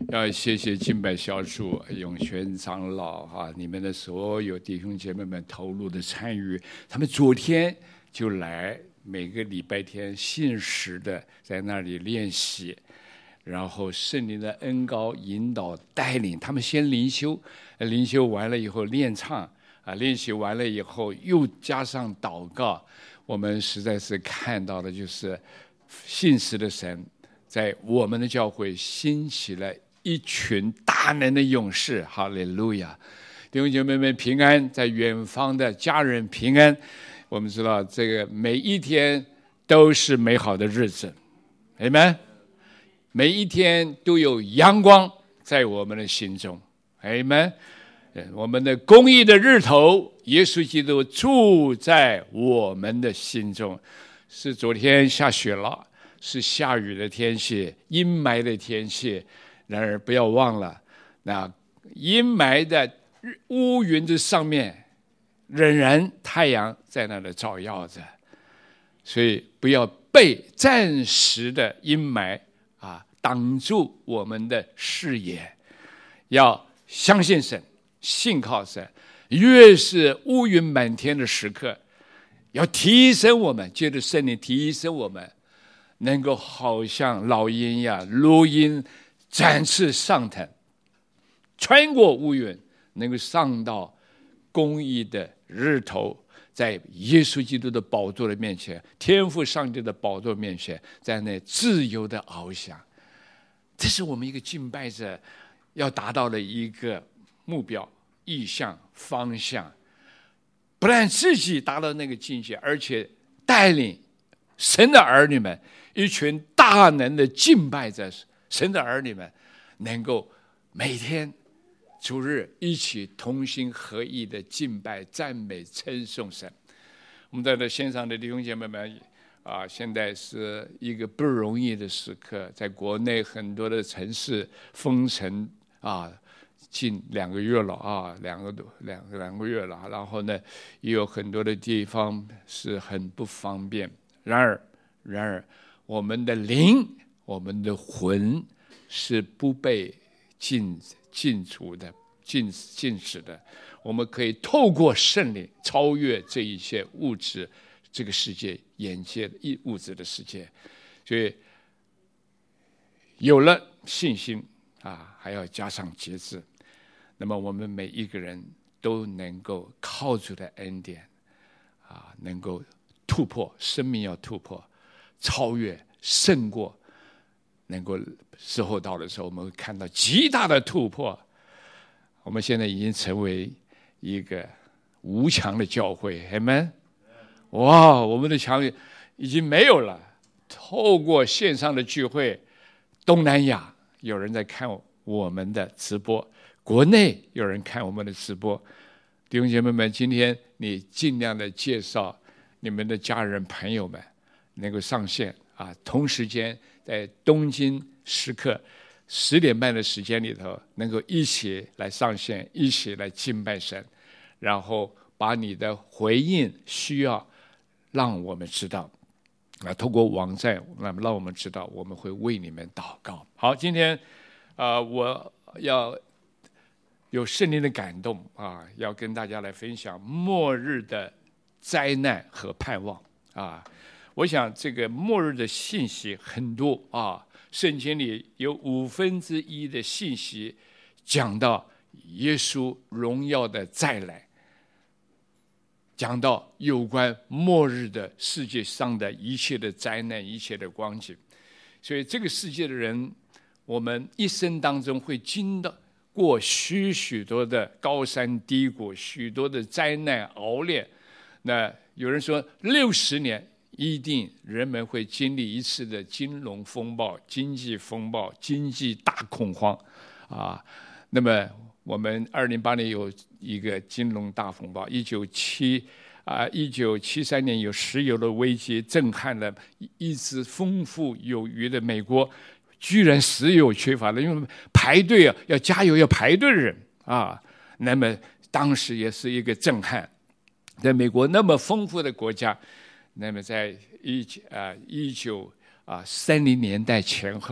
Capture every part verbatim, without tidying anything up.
要谢谢敬拜小组、永泉长老啊，你们的所有弟兄姐妹们投入的参与，他们昨天就来，每个礼拜天信实的在那里练习，然后圣灵的恩膏引导带领他们先灵修，灵修完了以后练唱啊，练习完了以后又加上祷告，我们实在是看到的就是信实的神在我们的教会兴起了一群大能的勇士，哈利路亚！弟兄姐妹们平安，在远方的家人平安。我们知道这个每一天都是美好的日子，阿们。每一天都有阳光在我们的心中，阿们。我们的公义的日头，耶稣基督住在我们的心中。是昨天下雪了，是下雨的天气，阴霾的天气。然而不要忘了，那阴霾的乌云的上面仍然太阳在那里照耀着，所以不要被暂时的阴霾啊挡住我们的视野，要相信神，信靠神。越是乌云满天的时刻，要提升我们，借着圣灵提升我们，能够好像老鹰呀、如鹰展翅上腾，穿过乌云，能够上到公义的日头，在耶稣基督的宝座的面前，天父上帝的宝座面前，在那自由的翱翔。这是我们一个敬拜者要达到的一个目标、意向、方向。不但自己达到那个境界，而且带领神的儿女们，一群大能的敬拜者，神的儿女们能够每天主日一起同心合意的敬拜、赞美、称颂神。我们在这线上的弟兄姐妹们啊，现在是一个不容易的时刻，在国内很多的城市封城啊，近两个月了啊，两个多两两个月了。然后呢，也有很多的地方是很不方便。然而，然而我们的灵，我们的魂是不被禁禁除的、禁禁止的。我们可以透过圣灵超越这一切物质这个世界、眼界的物质的世界。所以有了信心啊，还要加上节制。那么我们每一个人都能够靠主的恩典啊，能够突破，生命要突破、超越、胜过。能够时候到的时候，我们会看到极大的突破。我们现在已经成为一个无墙的教会，阿们。哇，我们的墙已经没有了。透过线上的聚会，东南亚有人在看我们的直播，国内有人看我们的直播。弟兄姐妹们，今天你尽量的介绍你们的家人朋友们能够上线啊，同时间在东京时刻十点半的时间里头，能够一起来上线，一起来敬拜神，然后把你的回应需要让我们知道啊，透过网站那么让我们知道，我们会为你们祷告。好，今天啊、呃，我要有圣灵的感动啊，要跟大家来分享末日的灾难和盼望啊。我想这个末日的信息很多啊，圣经里有五分之一的信息讲到耶稣荣耀的再来，讲到有关末日的世界上的一切的灾难、一切的光景。所以这个世界的人，我们一生当中会经过许许多的高山低谷，许多的灾难熬炼。那有人说六十年一定人们会经历一次的金融风暴、经济风暴、经济大恐慌啊。那么我们二零零八年有一个金融大风暴，一九七啊一九七三年有石油的危机，震撼了一直丰富有余的美国，居然石油缺乏了，因为排队啊要加油要排队的人啊。那么当时也是一个震撼，在美国那么丰富的国家。那么在一啊一九啊三零年代前后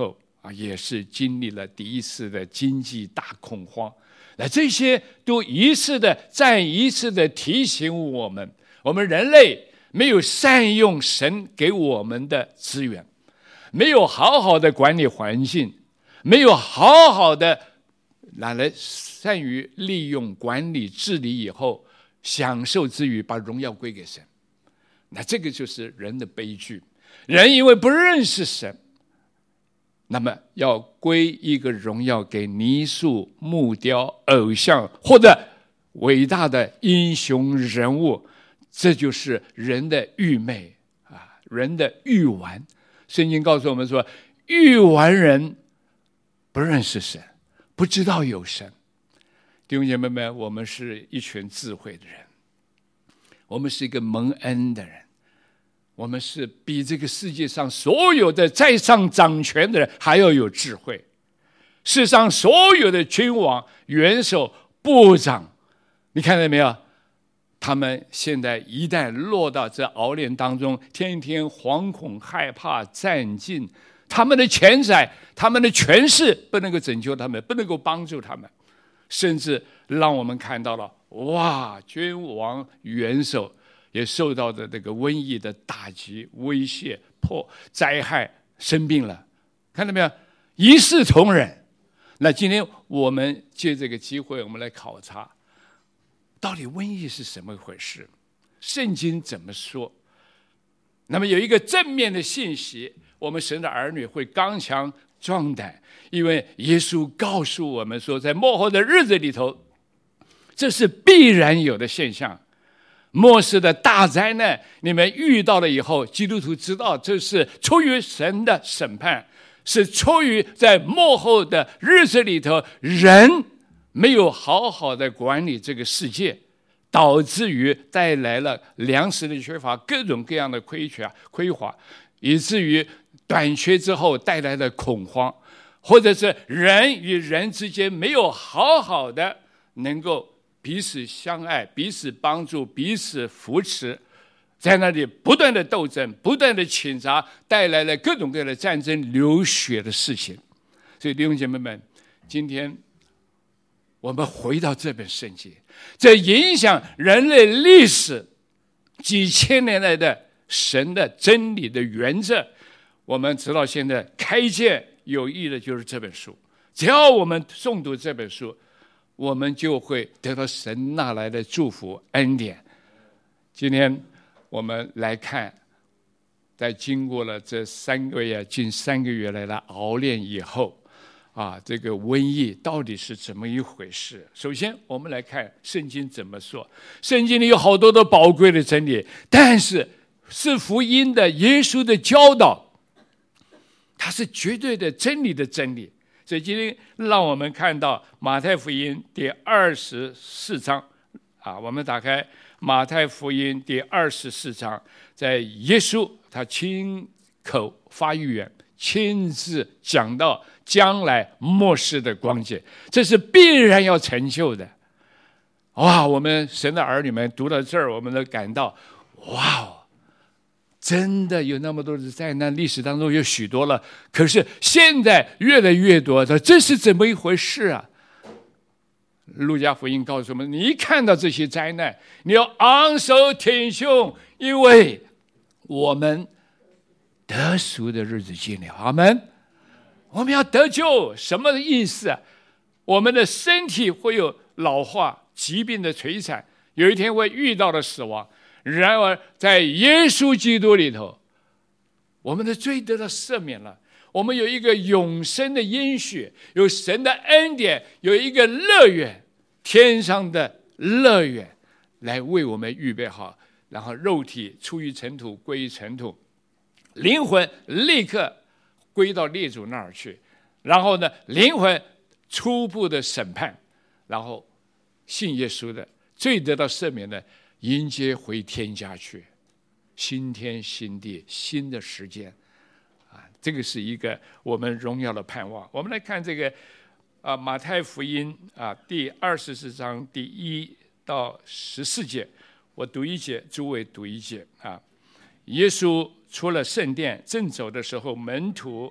啊，也是经历了第一次的经济大恐慌。那这些都一次的再一次的提醒我们，我们人类没有善用神给我们的资源，没有好好的管理环境，没有好好的拿来善于利用管理治理以后，享受之余把荣耀归给神。那这个就是人的悲剧。人因为不认识神，那么要归一个荣耀给泥塑、木雕、偶像或者伟大的英雄人物，这就是人的愚昧啊，人的欲玩。圣经告诉我们说，欲玩人不认识神，不知道有神。弟兄姐妹们，我们是一群智慧的人，我们是一个蒙恩的人，我们是比这个世界上所有的在上掌权的人还要有智慧。世上所有的君王、元首、部长，你看到没有？他们现在一旦落到这熬炼当中，天天惶恐害怕战尽，他们的钱财、他们的权势不能够拯救他们，不能够帮助他们，甚至让我们看到了，哇，君王元首也受到的这个瘟疫的打击、威胁、破灾害，生病了，看到没有？一视同仁。那今天我们借这个机会，我们来考察，到底瘟疫是什么回事？圣经怎么说？那么有一个正面的信息，我们神的儿女会刚强壮胆，因为耶稣告诉我们说，在末后的日子里头，这是必然有的现象。末世的大灾难，你们遇到了以后，基督徒知道这是出于神的审判，是出于在末后的日子里头，人没有好好的管理这个世界，导致于带来了粮食的缺乏，各种各样的亏缺亏乏，以至于短缺之后带来的恐慌，或者是人与人之间没有好好的能够彼此相爱、彼此帮助、彼此扶持，在那里不断的斗争、不断的倾轧，带来了各种各样的战争、流血的事情。所以弟兄姐妹们，今天我们回到这本圣经，这影响人类历史几千年来的神的真理的原则，我们直到现在开见有益的就是这本书。只要我们诵读这本书，我们就会得到神那来的祝福恩典。今天我们来看，在经过了这三个月近三个月来的熬炼以后啊，这个瘟疫到底是怎么一回事？首先我们来看圣经怎么说。圣经里有好多的宝贵的真理，但是是福音的耶稣的教导，它是绝对的真理的真理。所以今天让我们看到马太福音第二十四章啊，我们打开马太福音第二十四章，在耶稣他亲口发预言，亲自讲到将来末世的光景，这是必然要成就的。哇，我们神的儿女们读到这儿，我们都感到哇哦，真的有那么多的灾难，历史当中有许多了，可是现在越来越多的，这是怎么一回事啊？路加福音告诉我们，你一看到这些灾难，你要昂首挺胸，因为我们得赎的日子近了。阿们。我们要得救，什么意思啊？我们的身体会有老化、疾病的摧残，有一天会遇到了死亡。然而在耶稣基督里头，我们的罪得到赦免了，我们有一个永生的应许，有神的恩典，有一个乐园，天上的乐园来为我们预备好。然后肉体出于尘土，归于尘土，灵魂立刻归到列祖那儿去。然后呢，灵魂初步的审判，然后信耶稣的罪得到赦免的，迎接回天家去，新天新地，新的时间啊，这个是一个我们荣耀的盼望。我们来看这个啊，马太福音啊第二十四章第一到十四节，我读一节，诸位读一节啊。耶稣出了圣殿，正走的时候，门徒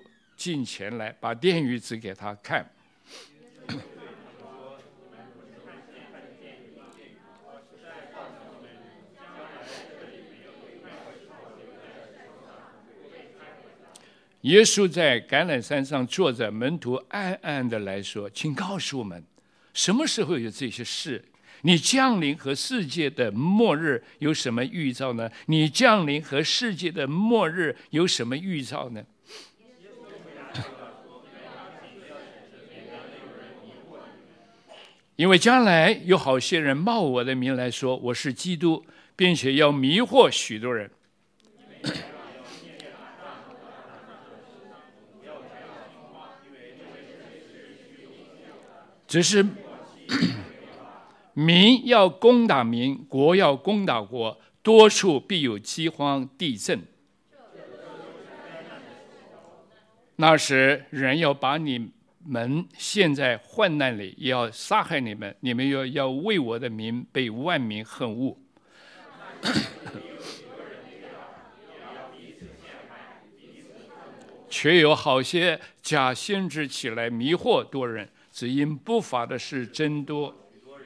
近前来，把殿宇指给他看。耶稣在橄榄山上坐着，门徒暗暗的来说：“请告诉我们，什么时候有这些事？你降临和世界的末日有什么预兆呢？你降临和世界的末日有什么预兆呢？”因为将来有好些人冒我的名来说我是基督，并且要迷惑许多人。只是民要攻打民，国要攻打国，多处必有饥荒、地震。那时人要把你们陷在患难里，也要杀害你们，你们要要为我的名被万民恨恶。却有好些假先知起来迷惑多人，只因不法的事真多。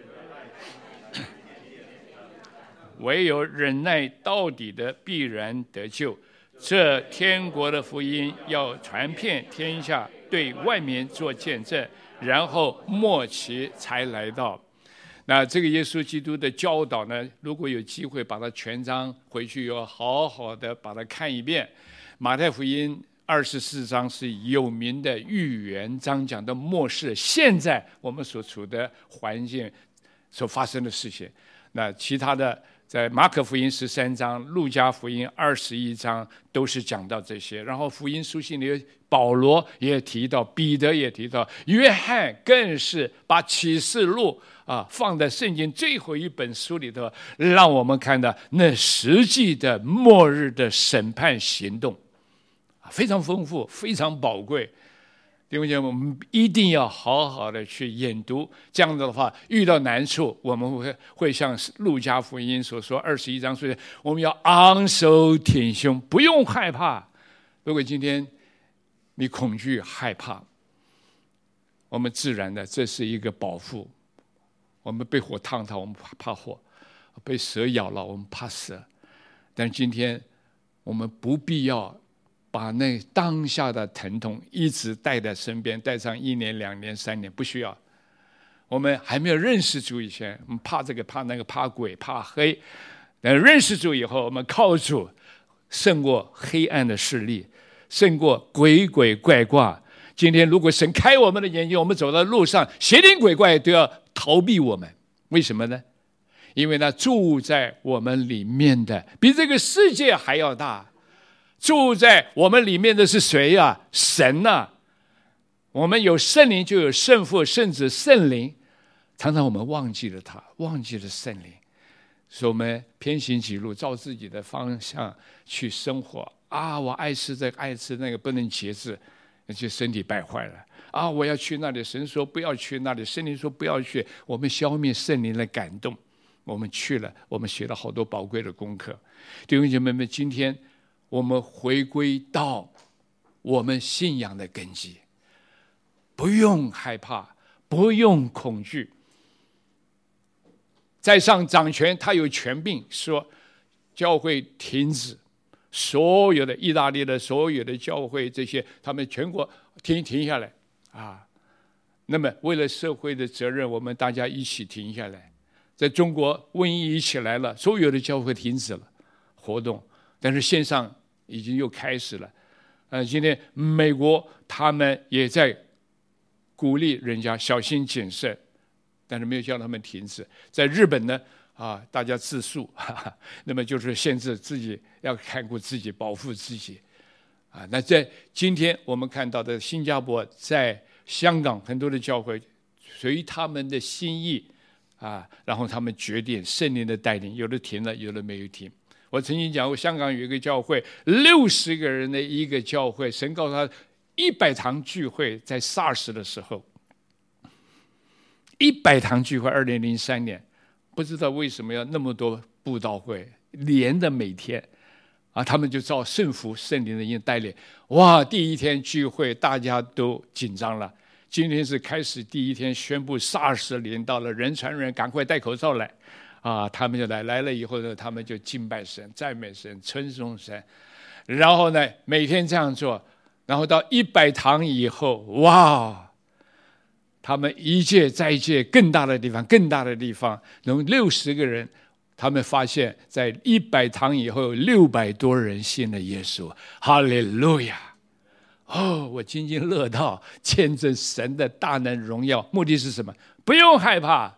唯有忍耐到底的必然得救。这天国的福音要传遍天下，对外面做见证，然后末期才来到。那这个耶稣基督的教导呢，如果有机会把它全章回去要好好的把它看一遍。马太福音二十四章是有名的预言章，讲的末世现在我们所处的环境所发生的事情。那其他的在马可福音十三章、路加福音二十一章都是讲到这些。然后福音书信里保罗也提到，彼得也提到，约翰更是把启示录啊放在圣经最后一本书里头，让我们看到那实际的末日的审判行动，非常丰富，非常宝贵。弟兄姐妹，我们一定要好好的去研读，这样子的话，遇到难处，我们会会像路加福音所说二十一章说的，我们要昂首挺胸，不用害怕。如果今天你恐惧害怕，我们自然的这是一个保护。我们被火烫到，我们怕火；被蛇咬了，我们怕蛇。但今天我们不必要把那当下的疼痛一直带在身边，带上一年、两年、三年，不需要。我们还没有认识主以前，我们怕这个、怕那个、怕鬼、怕黑。等认识主以后，我们靠主胜过黑暗的势力，胜过鬼鬼怪怪。今天如果神开我们的眼睛，我们走到路上，邪灵鬼怪都要逃避我们。为什么呢？因为那住在我们里面的比这个世界还要大。住在我们里面的是谁啊？神啊！我们有圣灵，就有圣父、圣子、圣灵。常常我们忘记了他，忘记了圣灵，所以我们偏行己路，照自己的方向去生活啊！我爱吃这个，爱吃那个，不能节制，就身体败坏了啊！我要去那里，神说不要去那里，圣灵说不要去，我们消灭圣灵的感动，我们去了，我们学了好多宝贵的功课。弟兄姐妹们，今天我们回归到我们信仰的根基，不用害怕，不用恐惧。在上掌权，他有权柄说教会停止，所有的意大利的所有的教会，这些他们全国停停下来啊。那么为了社会的责任，我们大家一起停下来。在中国瘟疫一起来了，所有的教会停止了活动，但是线上已经又开始了。呃，今天美国他们也在鼓励人家小心谨慎，但是没有叫他们停止。在日本呢，啊，大家自述，哈哈，那么就是限制自己，要看顾自己，保护自己。啊，那在今天我们看到的新加坡，在香港很多的教会随他们的心意啊，然后他们决定圣灵的带领，有的停了，有的没有停。我曾经讲过，香港有一个教会，六十个人的一个教会，神告诉他一百堂聚会，在 SARS 的时候，一百堂聚会，二零零三年，不知道为什么要那么多布道会，连的每天啊，他们就照圣父、圣灵的引带领。哇，第一天聚会大家都紧张了。今天是开始第一天，宣布 SARS 临到了，人传人，赶快戴口罩来。啊，他们就来来了以后呢，他们就敬拜神、赞美神、称颂神。然后呢，每天这样做，然后到一百堂以后，哇，他们一届再一届更大的地方，更大的地方，能六十个人。他们发现，在一百堂以后，有六百多人信了耶稣。哈利路亚！哦，我津津乐道，见证神的大能荣耀。目的是什么？不用害怕。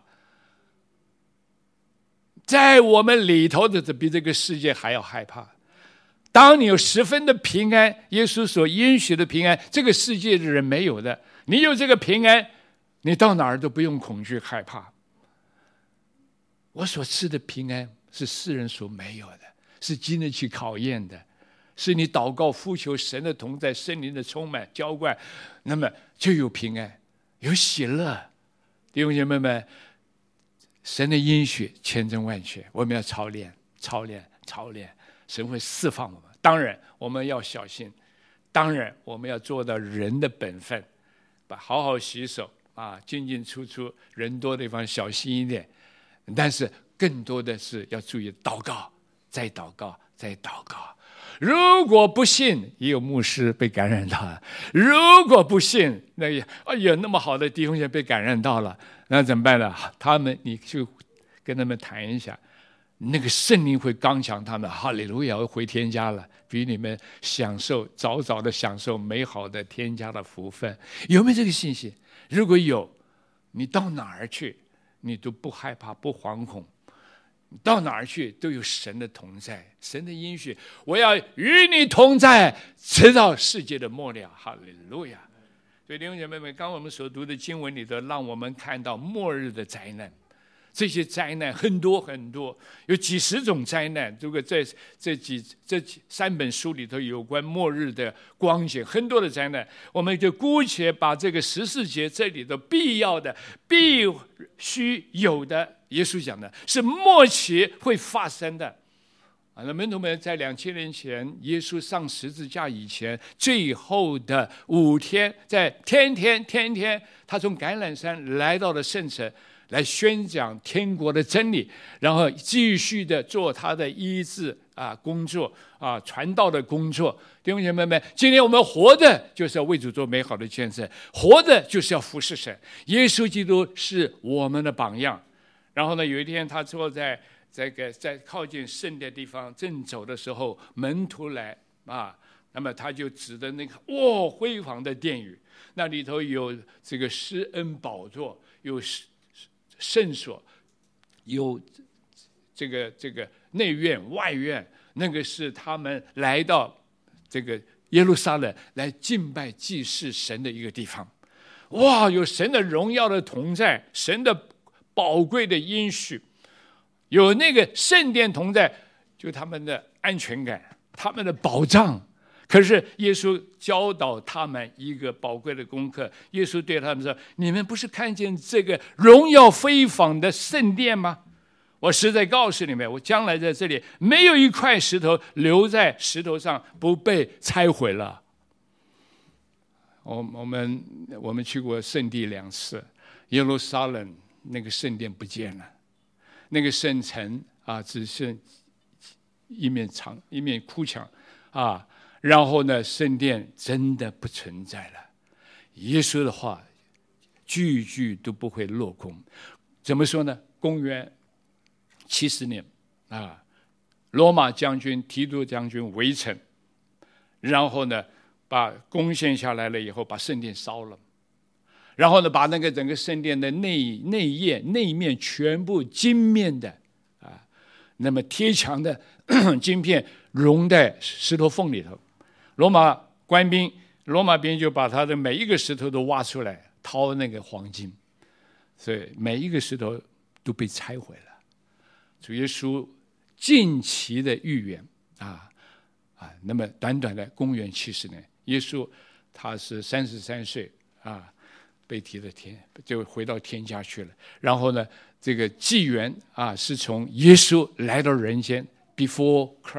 在我们里头的比这个世界还要害怕。当你有十分的平安，耶稣所应许的平安，这个世界的人没有的。你有这个平安，你到哪儿都不用恐惧害怕。我所赐的平安是世人所没有的，是经得起考验的，是你祷告呼求神的同在、圣灵的充满浇灌，那么就有平安，有喜乐。弟兄姐妹们，神的应许千真万确，我们要操练、操练、操练，神会释放我们。当然，我们要小心，当然我们要做到人的本分，把好好洗手啊，进进出出，人多的地方小心一点。但是更多的是要注意祷告，再祷告，再祷告。如果不信，也有牧师被感染到了；如果不信，那也哎呀，那么好的弟兄姐妹被感染到了，那怎么办呢？他们你就跟他们谈一下，那个圣灵会刚强他们，哈利路亚，会回天家了，比你们享受早早的享受美好的天家的福分。有没有这个信心？如果有，你到哪儿去？你都不害怕，不惶恐，到哪儿去都有神的同在，神的应许，我要与你同在，直到世界的末了。哈利路亚！所以弟兄姐妹们，刚刚我们所读的经文里头，让我们看到末日的灾难。这些灾难很多很多，有几十种灾难。如果在这几这三本书里头有关末日的光景，很多的灾难，我们就姑且把这个十四节这里的必要的、必须有的，耶稣讲的是末期会发生的。啊，那门徒们在两千年前，耶稣上十字架以前，最后的五天，在天天天天，他从橄榄山来到了圣城。来宣讲天国的真理，然后继续的做他的医治啊工作啊传道的工作。弟兄姐妹们，今天我们活的就是要为主做美好的见证，活的就是要服侍神。耶稣基督是我们的榜样。然后呢，有一天他坐在这个在靠近圣殿地方正走的时候，门徒来啊，那么他就指着那个哇辉煌的殿宇，那里头有这个施恩宝座，有圣所，有这个这个内院外院，那个是他们来到这个耶路撒冷来敬拜祭祀神的一个地方。哇，有神的荣耀的同在，神的宝贵的应许，有那个圣殿同在，就他们的安全感，他们的保障。可是耶稣教导他们一个宝贵的功课，耶稣对他们说：你们不是看见这个荣耀非凡的圣殿吗？我实在告诉你们，我将来在这里没有一块石头留在石头上不被拆毁了。我我们我们去过圣地两次，耶路撒冷那个圣殿不见了，那个圣城啊只剩一面墙一面哭墙啊。然后呢，圣殿真的不存在了。耶稣的话句句都不会落空。怎么说呢？公元七十年啊，罗马将军提督将军围城，然后呢把攻陷下来了以后，把圣殿烧了，然后呢把那个整个圣殿的内内页内面全部金面的啊，那么贴墙的金片融在石头缝里头。罗马官兵，罗马兵就把他的每一个石头都挖出来，掏那个黄金，所以每一个石头都被拆毁了。主耶稣近期的预言啊啊，那么短短的公元七十年，耶稣他是三十三岁啊，被提了天，就回到天家去了。然后呢，这个纪元啊，是从耶稣来到人间 ，before Christ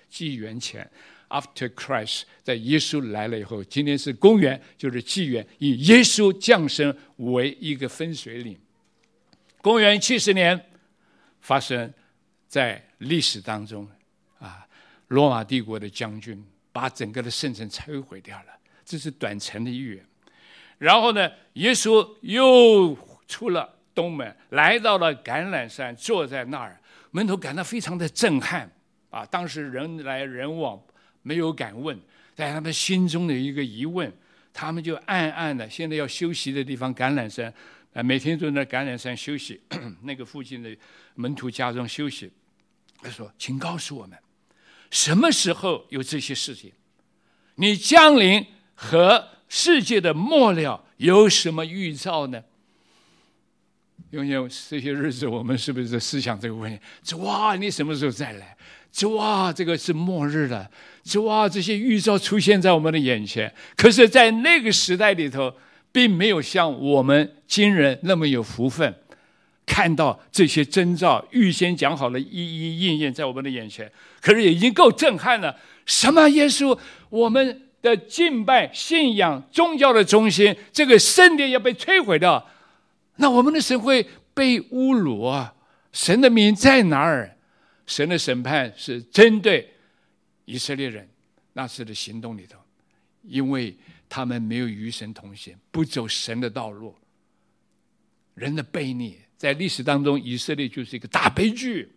纪元前 ，After Christ， 在耶稣来了以后，今天是公元，就是纪元，以耶稣降生为一个分水岭。公元七十年发生在历史当中啊，罗马帝国的将军把整个的圣城摧毁掉了，这是短程的预言。然后呢，耶稣又出了东门，来到了橄榄山，坐在那儿，门徒感到非常的震撼啊！当时人来人往，没有敢问，在他们心中的一个疑问，他们就暗暗的，现在要休息的地方橄榄山啊，每天都在橄榄山休息，那个附近的门徒家中休息。他说：“请告诉我们，什么时候有这些事情？你降临和世界的末了有什么预兆呢？”因为这些日子，我们是不是在思想这个问题？主啊，你什么时候再来？主啊，这个是末日了。主啊，这些预兆出现在我们的眼前。可是，在那个时代里头，并没有像我们今人那么有福分，看到这些征兆预先讲好了，一一应验在我们的眼前。可是也已经够震撼了。什么耶稣？我们的敬拜、信仰、宗教的中心，这个圣殿要被摧毁掉。那我们的神会被侮辱啊！神的名在哪儿？神的审判是针对以色列人那时的行动里头，因为他们没有与神同行，不走神的道路。人的悖逆，在历史当中，以色列就是一个大悲剧。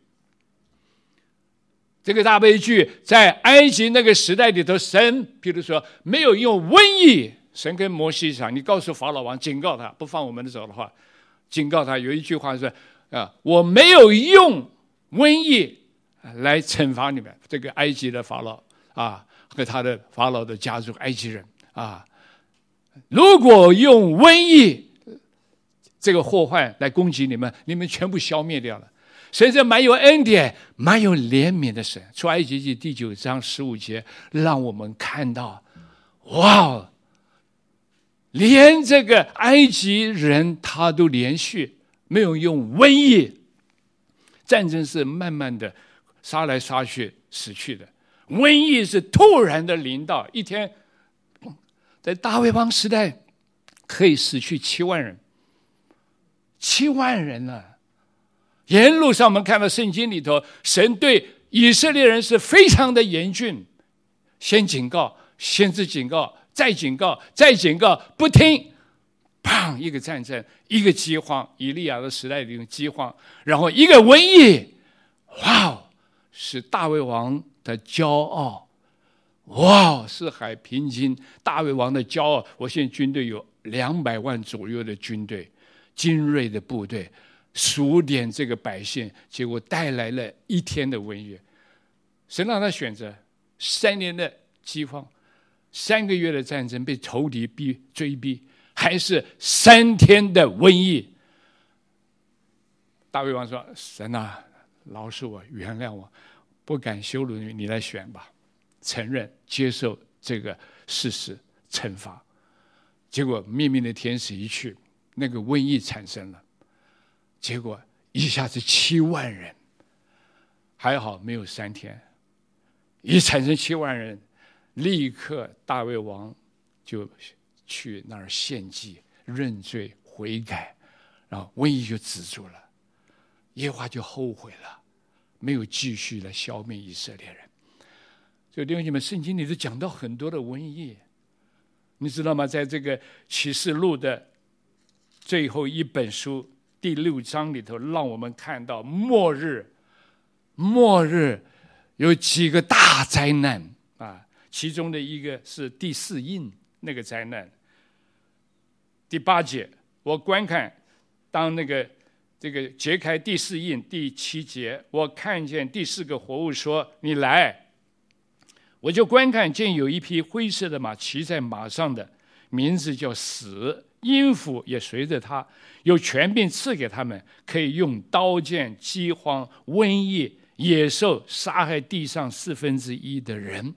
这个大悲剧在埃及那个时代里头，神比如说没有用瘟疫，神跟摩西讲：“你告诉法老王，警告他，不放我们的走的话。”警告他，有一句话是啊，我没有用瘟疫来惩罚你们，这个埃及的法老啊和他的法老的家族埃及人啊，如果用瘟疫这个祸患来攻击你们，你们全部消灭掉了。神是蛮有恩典、蛮有怜悯的神。出埃及记第九章十五节，让我们看到，哇！连这个埃及人他都连续没有用瘟疫，战争是慢慢的杀来杀去死去的，瘟疫是突然的临到，一天在大卫王时代可以死去七万人，七万人了。沿路上我们看到圣经里头，神对以色列人是非常的严峻，先警告，先知警告，再警告，再警告，不听，砰！一个战争，一个饥荒，以利亚的时代里的饥荒，然后一个瘟疫，哇！是大卫王的骄傲，哇！四海平津，大卫王的骄傲。我现在军队有两百万左右的军队，精锐的部队，数点这个百姓，结果带来了一天的瘟疫。神让他选择三年的饥荒。三个月的战争，被仇敌逼追逼，还是三天的瘟疫。大卫王说：“神啊，饶恕我，原谅我，不敢羞辱你，你来选吧。”承认接受这个事实，惩罚。结果灭命的天使一去，那个瘟疫产生了，结果一下子七万人，还好没有三天，一产生七万人。立刻大卫王就去那儿献祭认罪悔改，然后瘟疫就止住了，耶和华就后悔了，没有继续来消灭以色列人。所以弟兄姐妹，圣经里头讲到很多的瘟疫，你知道吗？在这个启示录的最后一本书第六章里头，让我们看到末日末日有几个大灾难啊，其中的一个是第四印那个灾难。第八节，我观看，当那个这个揭开第四印，第七节，我看见第四个活物说：“你来。”我就观看，见有一匹灰色的马，骑在马上的，名字叫死，阴府也随着他，有权柄赐给他们，可以用刀剑、饥荒、瘟疫、野兽杀害地上四分之一的人。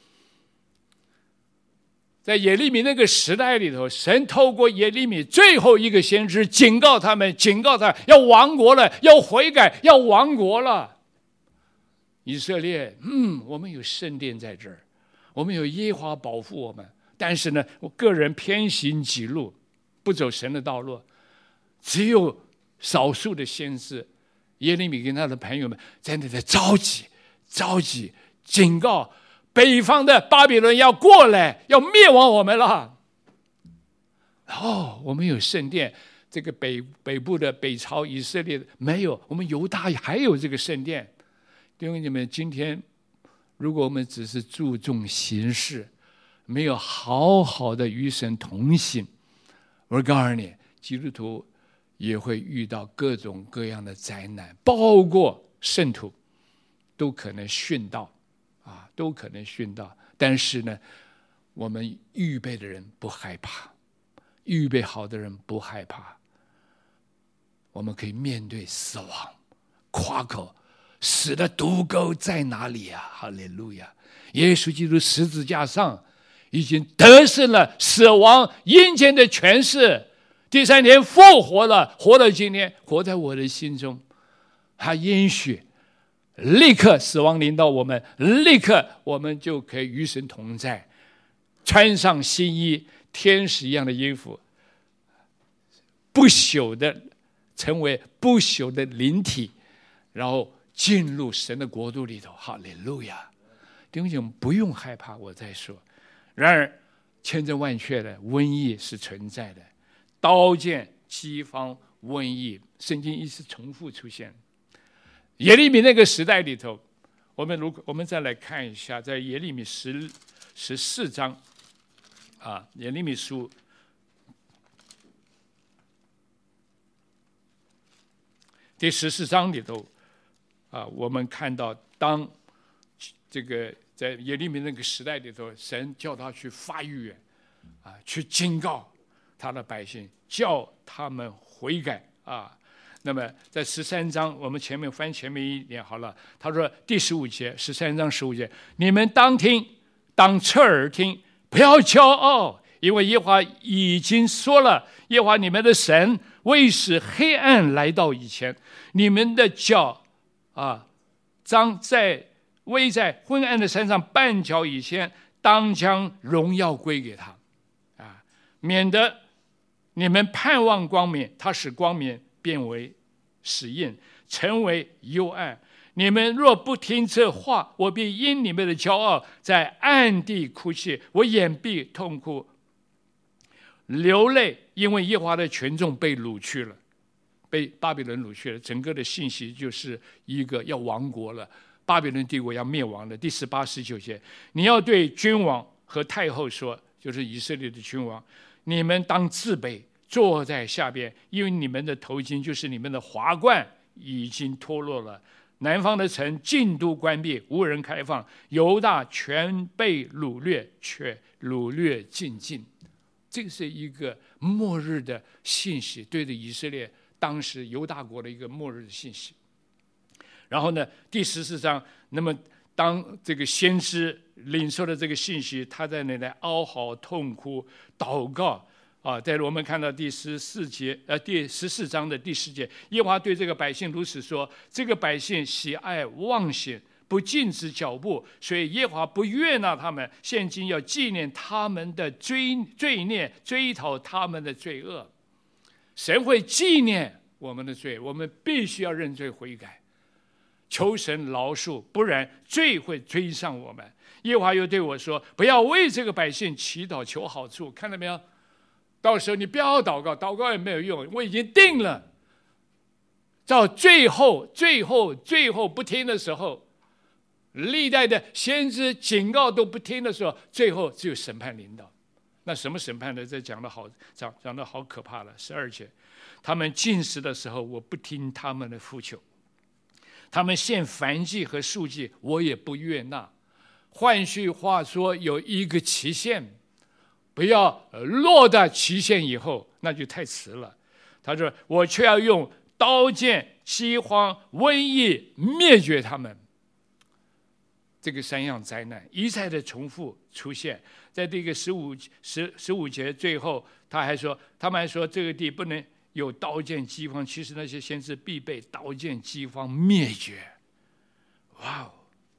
在耶利米那个时代里头，神透过耶利米最后一个先知警告他们，警告他要亡国了，要悔改，要亡国了。 以色列，嗯，我们有圣殿在这儿，我们有耶和华保护我们，但是呢，我个人偏行己路，不走神的道路，只有少数的先知耶利米跟他的朋友们在那里着急着急警告北方的巴比伦要过来，要灭亡我们了。哦，我们有圣殿，这个北北部的北朝以色列没有，我们犹大还有这个圣殿。弟兄姐妹，今天如果我们只是注重形式，没有好好的与神同行，我告诉你，基督徒也会遇到各种各样的灾难，包括圣徒都可能殉道啊，都可能殉道。但是呢，我们预备的人不害怕，预备好的人不害怕，我们可以面对死亡，夸口死的毒钩在哪里啊？哈利路亚！耶稣基督十字架上已经得胜了死亡阴间的权势，第三天复活了，活到今天，活在我的心中。他应许立刻死亡临到我们，立刻我们就可以与神同在，穿上新衣，天使一样的衣服，不朽的成为不朽的灵体，然后进入神的国度里头。哈利路亚！弟兄姐妹，不用害怕，我再说。然而千真万确的瘟疫是存在的，刀剑饥荒瘟疫，圣经一直重复出现。耶利米那个时代里头，我们如果我们再来看一下，在耶利米十十四章啊，耶利米书第十四章里头啊，我们看到当这个在耶利米那个时代里头，神叫他去发预言啊，去警告他的百姓，叫他们悔改啊。那么在十三章，我们前面翻前面一点好了。他说第十五节，十三章十五节，你们当听，当侧耳听，不要骄傲，因为耶和华已经说了，耶和华你们的神未使黑暗来到以前，你们的脚啊，将在未在昏暗的山上绊脚以前，当将荣耀归给他啊，免得你们盼望光明，他使光明变为死印，成为幽暗。你们若不听这话，我必因你们的骄傲在暗地哭泣，我眼必痛哭流泪，因为耶和华的权众被掳去了，被巴比伦掳去了。整个的信息就是一个要亡国了，巴比伦帝国要灭亡了。第十八、十九节，你要对君王和太后说，就是以色列的君王，你们当自卑，坐在下边，因为你们的头巾就是你们的华冠已经脱落了。南方的城尽都关闭，无人开放，犹大全被掳掠，却掳掠尽尽。这是一个末日的信息，对着以色列当时犹大国的一个末日的信息。然后呢，第十四章，那么当这个先知领受了这个信息，他在那里哀嚎痛哭祷告啊，在我们看到第十四节，呃，第十四章的第十节，耶和华对这个百姓如此说：这个百姓喜爱妄行，不禁止脚步，所以耶和华不悦纳他们。现今要纪念他们的罪罪孽，追讨他们的罪恶。神会纪念我们的罪，我们必须要认罪悔改，求神饶恕，不然罪会追上我们。耶和华又对我说：不要为这个百姓祈祷求好处，看到没有？到时候你不要祷告，祷告也没有用，我已经定了。到最后最后最后不听的时候，历代的先知警告都不听的时候，最后只有审判临到。那什么审判呢？这讲的好讲讲的好可怕了。十二节，他们进食的时候，我不听他们的呼求；他们献燔祭和素祭，我也不悦纳。换句话说，有一个期限，不要落到期限以后，那就太迟了。他说：我却要用刀剑、饥荒、瘟疫灭绝他们。这个三样灾难一再的重复出现，在这个十五十十五节最后，他还说，他们还说这个地不能有刀剑饥荒，其实那些先知必被刀剑饥荒灭绝。哇哦！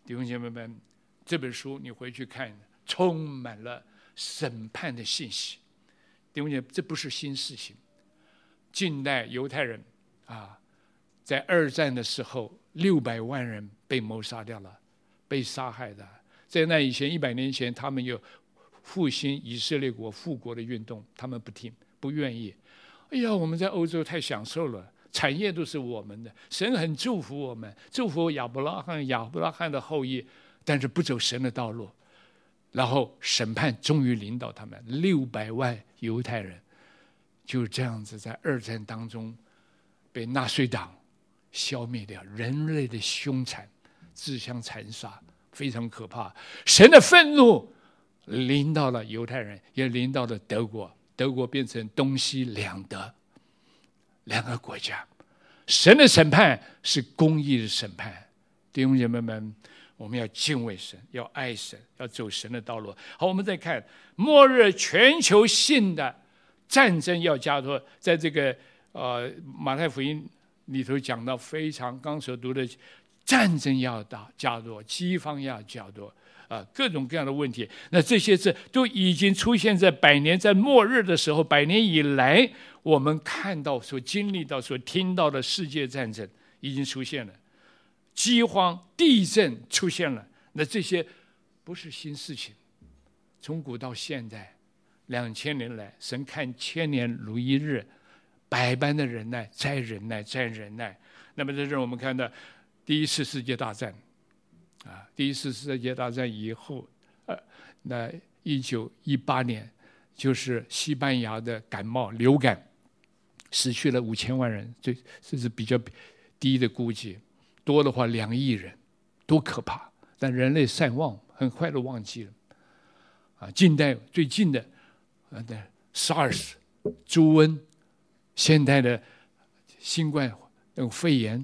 弟兄姐妹们，这本书你回去看，充满了审判的信息。弟兄姐妹，这不是新事情。近代犹太人啊，在二战的时候，六百万人被谋杀掉了，被杀害的。在那以前，一百年前，他们有复兴以色列国复国的运动，他们不听，不愿意。哎呀，我们在欧洲太享受了，产业都是我们的，神很祝福我们，祝福亚伯拉罕、亚伯拉罕的后裔，但是不走神的道路。然后审判终于临到他们，六百万犹太人就这样子在二战当中被纳粹党消灭掉，人类的凶残，自相残杀，非常可怕。神的愤怒临到了犹太人，也临到了德国，德国变成东西两德，两个国家。神的审判是公义的审判，弟兄姐妹们，我们要敬畏神，要爱神，要走神的道路。好，我们再看末日全球性的战争要加多，在这个呃马太福音里头讲到非常刚所读的战争要大加多，饥荒要加多啊、呃，各种各样的问题。那这些事都已经出现在百年，在末日的时候，百年以来我们看到、所经历到、所听到的世界战争已经出现了。饥荒、地震出现了，那这些不是新事情。从古到现在，两千年来，神看千年如一日，百般的忍耐，再忍耐，再忍耐。那么，这是我们看到第一次世界大战啊，第一次世界大战以后，呃，那一九一八年就是西班牙的感冒流感，死去了五千万人，这这是比较低的估计。多的话两亿人，多可怕！但人类善忘，很快的忘记了。啊，近代最近的，啊的 SARS 猪瘟，现代的新冠肺炎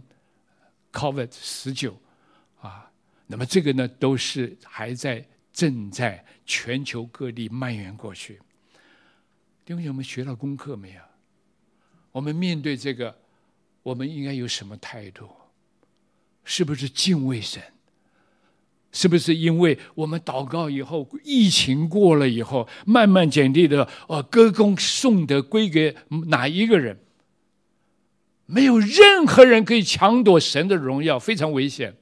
COVID 十九啊，那么这个呢，都是还在正在全球各地蔓延过去。弟兄姐妹，我们学到功课没有？我们面对这个，我们应该有什么态度？是不是敬畏神？是不是因为我们祷告以后，疫情过了以后，慢慢减低的哦，歌功颂德归给哪一个人？没有任何人可以抢夺神的荣耀，非常危险。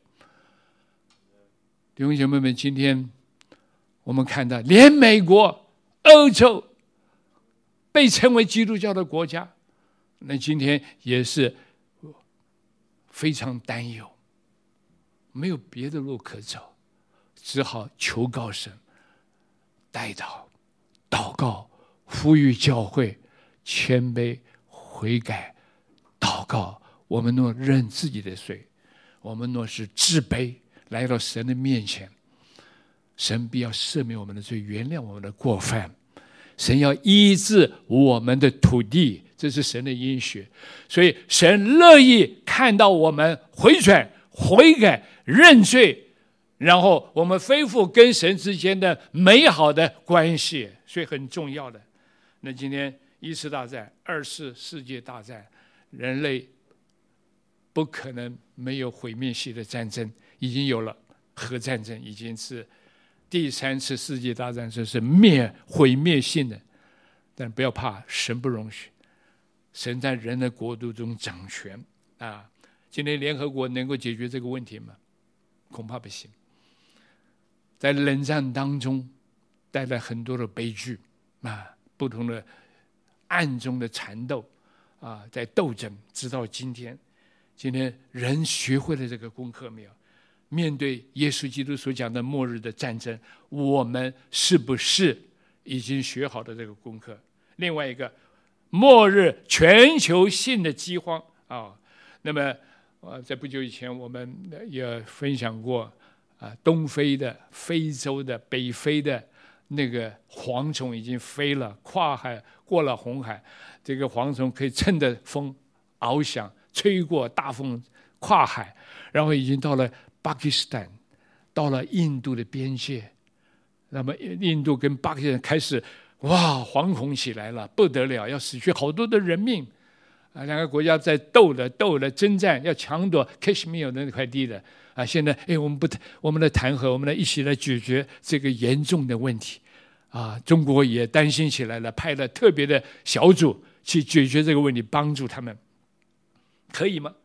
弟兄姐妹们，今天我们看到，连美国、欧洲被称为基督教的国家，那今天也是非常担忧。没有别的路可走，只好求告神，代祷、祷告，呼吁教会谦卑悔改，祷告。我们若认自己的罪，我们若是自卑来到神的面前，神必要赦免我们的罪，原谅我们的过犯。神要医治我们的土地，这是神的应许。所以神乐意看到我们回转、悔改、认罪，然后我们恢复跟神之间的美好的关系，所以很重要的。那今天一次大战、二次世界大战，人类不可能没有毁灭性的战争，已经有了核战争，已经是第三次世界大战，这是灭毁灭性的。但不要怕，神不容许，神在人的国度中掌权啊！今天联合国能够解决这个问题吗？恐怕不行。在冷战当中带来很多的悲剧啊，不同的暗中的缠斗啊，在斗争，直到今天。今天人学会了这个功课没有？面对耶稣基督所讲的末日的战争，我们是不是已经学好的这个功课？另外一个，末日全球性的饥荒啊，那么呃，在不久以前我们也分享过啊，东非的、非洲的、北非的那个蝗虫已经飞了，跨海过了红海，这个蝗虫可以趁着风翱翔，吹过大风跨海，然后已经到了巴基斯坦，到了印度的边界。那么印度跟巴基斯坦开始哇，惶恐起来了，不得了，要死去好多的人命啊！两个国家在斗了斗了征战，要抢夺 Kashmir 的那块地的啊，现在哎，我们不，我们来谈和，我们来一起来解决这个严重的问题。啊，中国也担心起来了，派了特别的小组去解决这个问题，帮助他们，可以吗？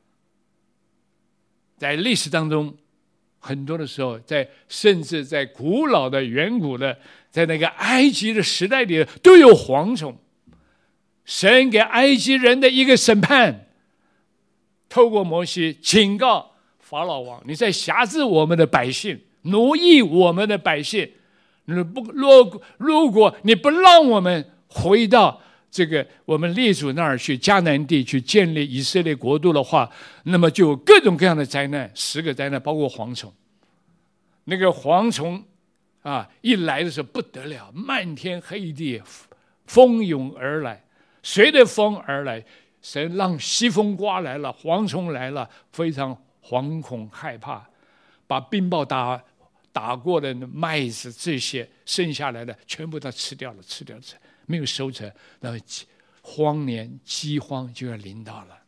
在历史当中，很多的时候，在甚至在古老的、远古的，在那个埃及的时代里，都有蝗虫。神给埃及人的一个审判，透过摩西警告法老王：你在辖制我们的百姓，奴役我们的百姓。不，如果你不让我们回到这个我们列祖那儿去，迦南地去建立以色列国度的话，那么就有各种各样的灾难，十个灾难包括蝗虫。那个蝗虫啊，一来的时候不得了，漫天黑地，蜂拥而来，随着风而来，神让西风刮来了，蝗虫来了，非常惶恐害怕，把冰雹打打过的麦子这些剩下来的全部都吃掉了，吃掉了，没有收成，然后荒年饥荒就要临到了。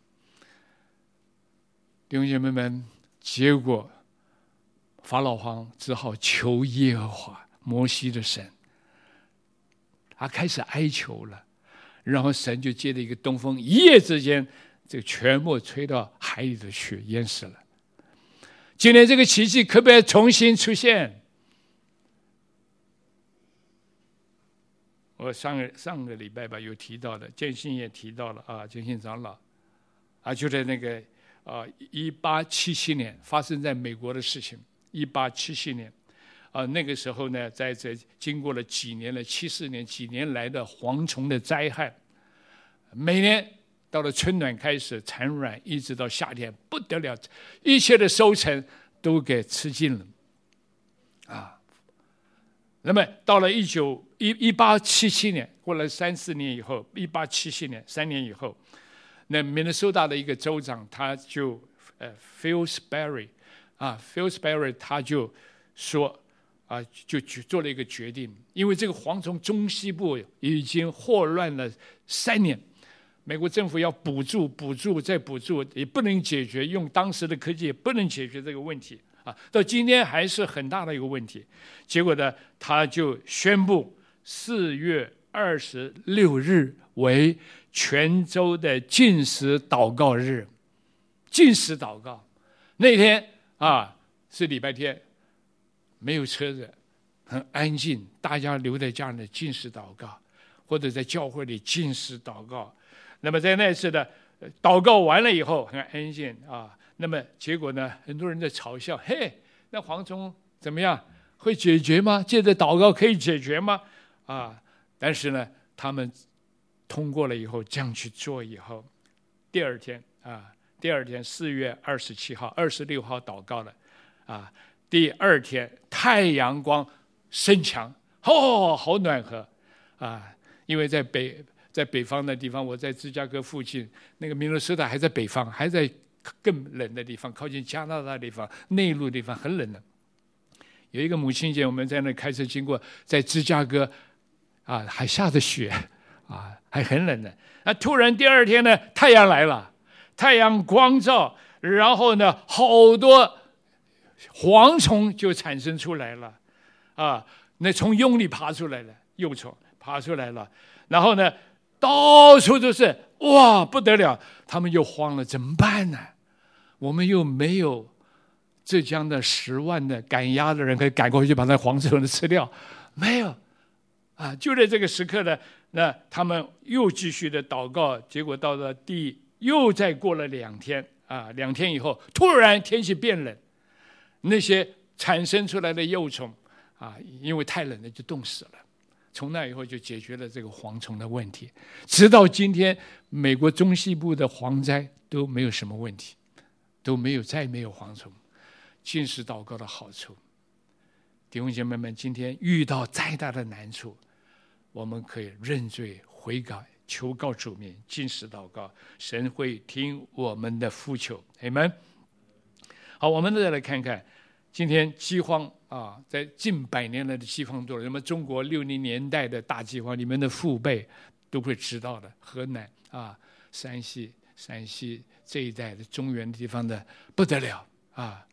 弟兄姐妹们，结果法老王只好求耶和华，摩西的神，他开始哀求了，然后神就借着一个东风，一夜之间这个全部吹到海里头去，淹死了。今天这个奇迹可不可以重新出现？我上个上个礼拜吧有提到的，建信也提到了啊，建信长老啊，就在那个啊一八七七年发生在美国的事情。一八七七年啊，那个时候呢，在这经过了几年了，七四年几年来的蝗虫的灾害，每年到了春暖开始产卵，一直到夏天不得了，一切的收成都给吃尽了啊。那么到了一九一一八七七年，过了三四年以后，一八七七年三年以后，那明尼苏达的一个州长，他就呃 Phil Sperry 啊 Phil Sperry 他就说啊，就做了一个决定，因为这个蝗虫中西部已经霍乱了三年。美国政府要补助、补助再补助，也不能解决，用当时的科技也不能解决这个问题啊！到今天还是很大的一个问题。结果呢，他就宣布四月二十六日为全州的禁食祷告日。禁食祷告那天啊是礼拜天，没有车子，很安静，大家留在家里禁食祷告，或者在教会里禁食祷告。那么在那次的祷告完了以后很安静啊，那么结果呢，很多人在嘲笑，嘿，那蝗虫怎么样？会解决吗？借着祷告可以解决吗？啊，但是呢，他们通过了以后，这样去做以后，第二天啊，第二天四月二十七号、二十六号祷告了啊，第二天太阳光升强，哦，好暖和啊，因为在北。在北方的地方，我在芝加哥附近，那个明尼苏达还在北方，还在更冷的地方，靠近加拿大的地方，内陆的地方很冷的。有一个母亲节，我们在那开车经过，在芝加哥，啊，还下着雪，啊，还很冷的。那突然第二天呢，太阳来了，太阳光照，然后呢，好多蝗虫就产生出来了，啊，那从蛹里爬出来了，幼虫爬出来了，然后呢。到处都是，哇，不得了！他们又慌了，怎么办呢？我们又没有浙江的十万的赶鸭的人可以赶过去把那蝗虫吃掉，没有啊！就在这个时刻呢，那他们又继续的祷告，结果到了第又再过了两天啊，两天以后，突然天气变冷，那些产生出来的幼虫啊，因为太冷了就冻死了。从那以后就解决了这个蝗虫的问题，直到今天，美国中西部的蝗灾都没有什么问题，都没有再没有蝗虫。禁食祷告的好处，弟兄姐妹们，今天遇到再大的难处，我们可以认罪悔改，求告主名，禁食祷告，神会听我们的呼求。阿们。好，我们再来看看今天饥荒。啊，在近百年来的饥荒中，那么中国六零年代的大饥荒，你们的父辈都会知道的。河南啊、山西、陕西这一带的中原地方的不得了啊，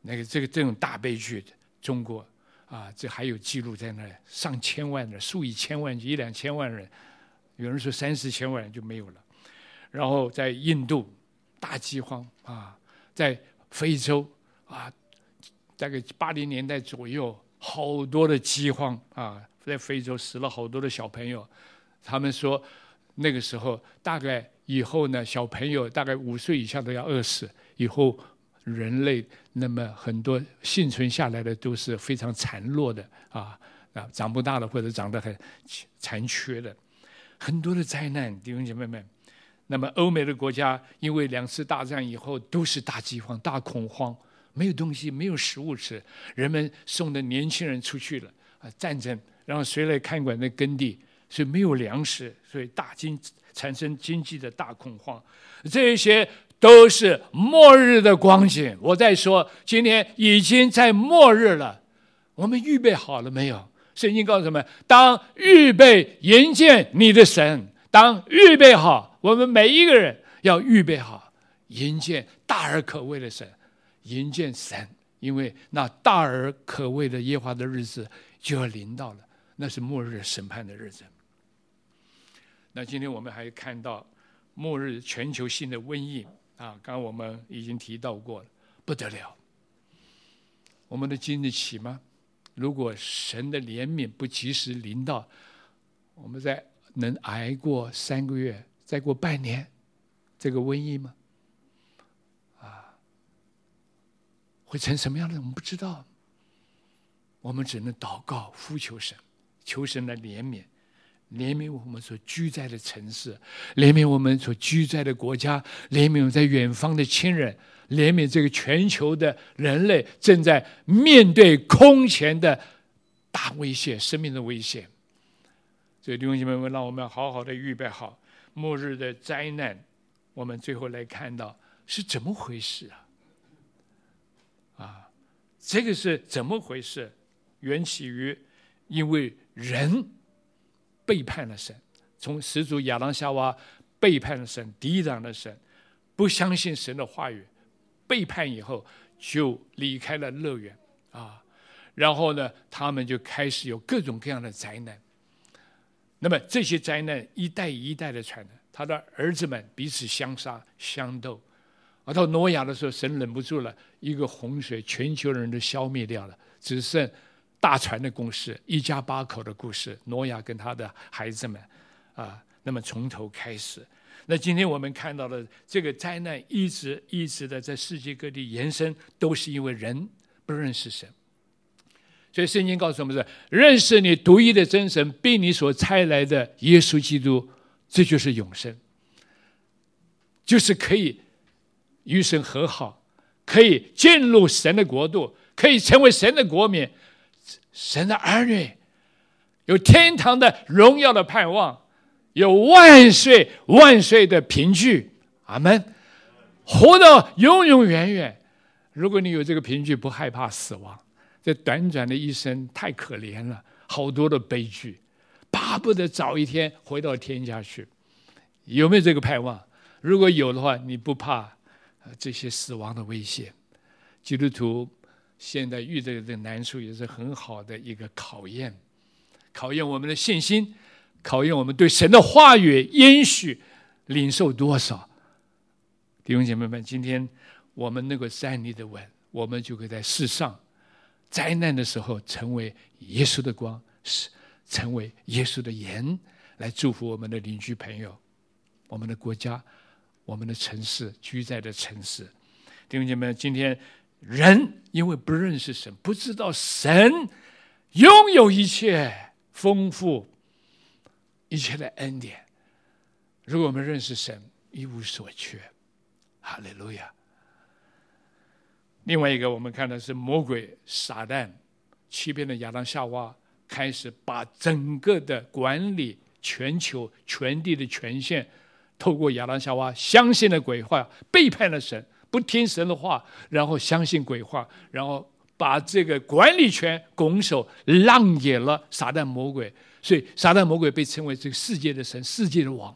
那个这个这种大悲剧，中国啊，这还有记录在那里，上千万人，数以千万，一两千万人，有人说三四千万人就没有了。然后在印度大饥荒啊，在非洲啊，大概八零年代左右，好多的饥荒啊，在非洲死了好多的小朋友。他们说那个时候大概以后呢，小朋友大概五岁以下都要饿死，以后人类那么很多幸存下来的都是非常残弱的啊啊，长不大的或者长得很残缺的，很多的灾难，弟兄姐妹们。那么欧美的国家因为两次大战以后都是大饥荒、大恐慌，没有东西，没有食物吃，人们送的年轻人出去了啊，战争，然后谁来看管那耕地？所以没有粮食，所以大经产生经济的大恐慌，这些都是末日的光景。我在说，今天已经在末日了，我们预备好了没有？圣经告诉我们，当预备迎见你的神，当预备好，我们每一个人要预备好迎见大而可畏的神，迎见神，因为那大而可畏的耶和华的日子就要临到了，那是末日审判的日子。那今天我们还看到末日全球性的瘟疫啊，刚刚我们已经提到过了，不得了。我们能经得起吗？如果神的怜悯不及时临到，我们在能挨过三个月，再过半年，这个瘟疫吗？啊，会成什么样的？我们不知道。我们只能祷告，呼求神，求神的怜悯。怜悯我们所居在的城市，怜悯我们所居在的国家，怜悯我们在远方的亲人，怜悯这个全球的人类正在面对空前的大威胁，生命的威胁。所以弟兄姐妹们，让我们好好的预备好末日的灾难。我们最后来看到是怎么回事啊？啊，这个是怎么回事？缘起于因为人背叛了神，从始祖亚当夏娃背叛了神，抵挡了神，不相信神的话语，背叛以后就离开了乐园啊。然后呢，他们就开始有各种各样的灾难。那么这些灾难一代一代的传染，他的儿子们彼此相杀相斗。而到挪亚的时候，神忍不住了，一个洪水，全球人都消灭掉了，只剩大船的故事，一家八口的故事，挪亚跟他的孩子们啊，那么从头开始。那今天我们看到的这个灾难一直一直的在世界各地延伸，都是因为人不认识神。所以圣经告诉我们是认识你独一的真神，并你所差来的耶稣基督，这就是永生，就是可以与神和好，可以进入神的国度，可以成为神的国民，神的儿女，有天堂的荣耀的盼望，有万岁万岁的凭据。阿们，活到永永远远。如果你有这个凭据，不害怕死亡，这短短的一生太可怜了，好多的悲剧，巴不得早一天回到天家去。有没有这个盼望？如果有的话，你不怕这些死亡的威胁。基督徒现在遇到的难处也是很好的一个考验，考验我们的信心，考验我们对神的话语应许领受多少。弟兄姐妹们，今天我们能够站立的稳，我们就可以在世上灾难的时候成为耶稣的光，成为耶稣的盐，来祝福我们的邻居朋友，我们的国家，我们的城市，居在的城市。弟兄姐妹，今天人因为不认识神，不知道神拥有一切丰富一切的恩典。如果我们认识神，一无所缺。哈利路亚。另外一个我们看的是魔鬼撒旦欺骗了亚当夏娃，开始把整个的管理全球全地的权限透过亚当夏娃相信了鬼话，背叛了神，不听神的话，然后相信鬼话，然后把这个管理权拱手让给了撒旦魔鬼。所以撒旦魔鬼被称为这个世界的神，世界的王。